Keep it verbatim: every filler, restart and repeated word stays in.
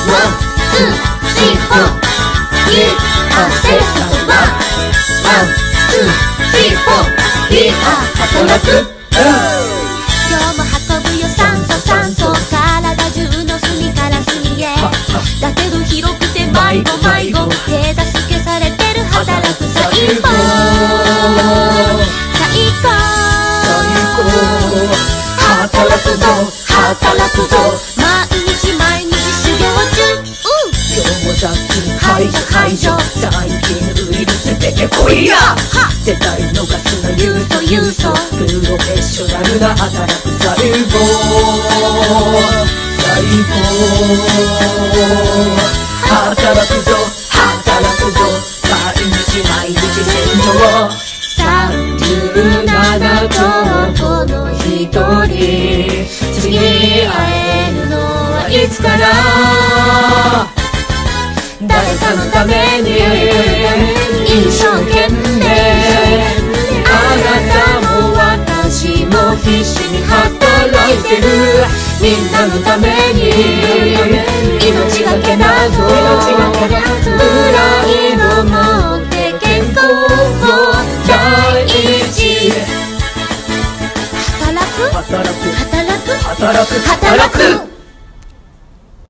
働く。今日も運ぶよ酸素酸素、体中の隅から隅へ。だけど広くて迷子迷子、手助けされてる働く細胞。最高働くぞ働くぞ、毎日毎日修行中。今日も雑菌排除排除、細菌ウイルス出てこいや。絶対逃すなユーソユーソ、プロフェッショナルな働く細胞。細胞働くぞ働くぞ、毎日毎日洗浄。さんじゅうななとこのひとり、次に会えるのはいつかな。誰かのために一生懸命、あなたも私も必死に働いてる。みんなのために命がけなどプライド持って健康を第一。働く働く働く働く働く。